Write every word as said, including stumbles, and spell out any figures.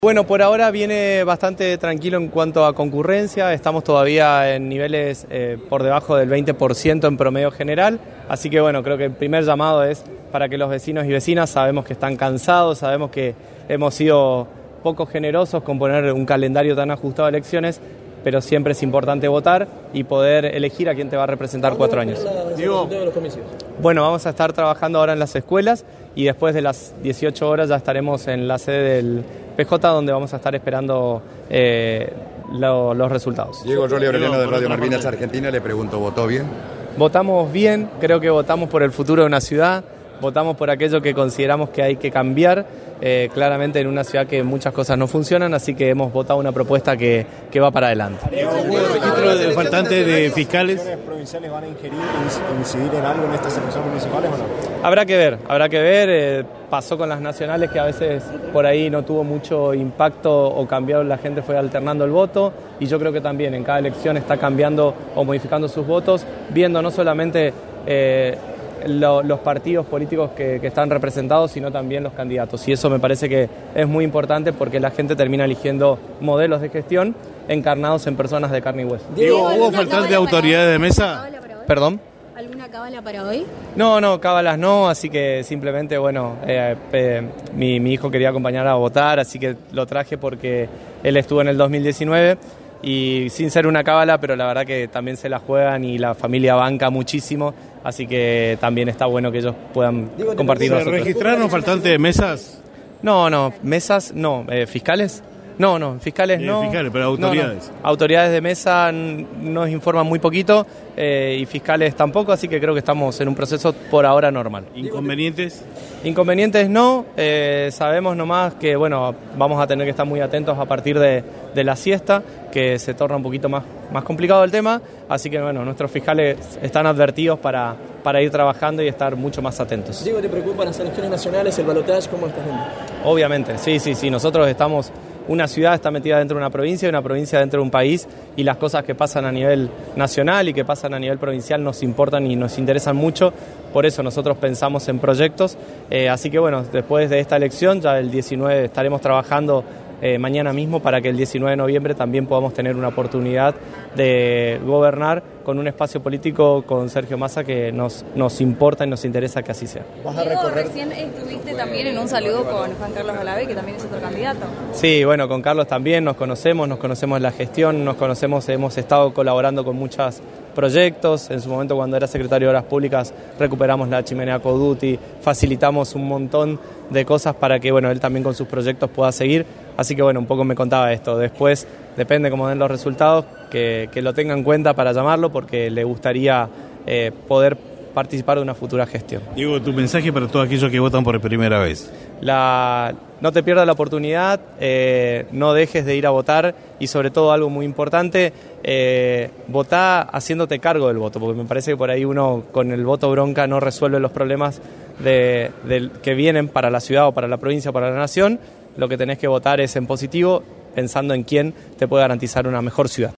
Bueno, por ahora viene bastante tranquilo en cuanto a concurrencia, estamos todavía en niveles eh, por debajo del veinte por ciento en promedio general, así que bueno, creo que el primer llamado es para que los vecinos y vecinas, sabemos que están cansados, sabemos que hemos sido poco generosos con poner un calendario tan ajustado a elecciones, pero siempre es importante votar y poder elegir a quién te va a representar cuatro años. Diego, bueno, vamos a estar trabajando ahora en las escuelas y después de las dieciocho horas ya estaremos en la sede del P J, donde vamos a estar esperando eh, lo, los resultados. Diego Rolli Aureliano de Radio Malvinas Argentina, le pregunto, ¿votó bien? Votamos bien, creo que votamos por el futuro de una ciudad, votamos por aquello que consideramos que hay que cambiar, eh, claramente en una ciudad que muchas cosas no funcionan, así que hemos votado una propuesta que, que va para adelante. ¿Hubo registro de faltantes de fiscales? ¿Las provinciales van a ingerir, incidir en algo en estas elecciones municipales o no? Habrá que ver, habrá que ver, eh, pasó con las nacionales que a veces por ahí no tuvo mucho impacto o cambió, la gente fue alternando el voto y yo creo que también en cada elección está cambiando o modificando sus votos, viendo no solamente eh, lo, los partidos políticos que, que están representados, sino también los candidatos. Y eso me parece que es muy importante porque la gente termina eligiendo modelos de gestión encarnados en personas de carne y hueso. Diego, ¿hubo faltante de autoridades de mesa? ¿Perdón? ¿Alguna cábala para hoy? No, no, cábalas no, así que simplemente, bueno, eh, eh, mi, mi hijo quería acompañar a votar, así que lo traje porque él estuvo en el dos mil diecinueve y sin ser una cábala, pero la verdad que también se la juegan y la familia banca muchísimo, así que también está bueno que ellos puedan Digo, compartir ¿Se nosotros. registraron faltantes de mesas? No, no, mesas no, eh, fiscales. No, no, fiscales Eh, no. fiscales, pero autoridades. No, no. Autoridades de mesa n- nos informan muy poquito eh, y fiscales tampoco, así que creo que estamos en un proceso por ahora normal. ¿Inconvenientes? Inconvenientes no, eh, sabemos nomás que bueno, vamos a tener que estar muy atentos a partir de, de la siesta, que se torna un poquito más, más complicado el tema, así que bueno, nuestros fiscales están advertidos para, para ir trabajando y estar mucho más atentos. Diego, ¿te preocupan las elecciones nacionales, el balotaje? ¿Cómo estás viendo? Obviamente, sí, sí, sí, nosotros estamos... Una ciudad está metida dentro de una provincia y una provincia dentro de un país y las cosas que pasan a nivel nacional y que pasan a nivel provincial nos importan y nos interesan mucho, por eso nosotros pensamos en proyectos, eh, así que bueno, después de esta elección ya el diecinueve estaremos trabajando eh, mañana mismo para que el diecinueve de noviembre también podamos tener una oportunidad de gobernar con un espacio político con Sergio Massa que nos, nos importa y nos interesa que así sea. ¿Vas a Diego, recorrer? recién estuviste también en un saludo con Juan Carlos Olave, que también es otro candidato. Sí, bueno, con Carlos también nos conocemos, nos conocemos en la gestión, nos conocemos, hemos estado colaborando con muchos proyectos. En su momento, cuando era secretario de Obras Públicas, recuperamos la chimenea Coduti, facilitamos un montón de cosas para que bueno, él también con sus proyectos pueda seguir. Así que bueno, un poco me contaba esto. Después, depende cómo den los resultados, que, que lo tenga en cuenta para llamarlo, porque le gustaría eh, poder participar de una futura gestión. Diego, tu mensaje para todos aquellos que votan por primera vez. La, no te pierdas la oportunidad, eh, no dejes de ir a votar y sobre todo algo muy importante, eh, votá haciéndote cargo del voto, porque me parece que por ahí uno con el voto bronca no resuelve los problemas de, de, que vienen para la ciudad o para la provincia o para la nación. Lo que tenés que votar es en positivo, pensando en quién te puede garantizar una mejor ciudad.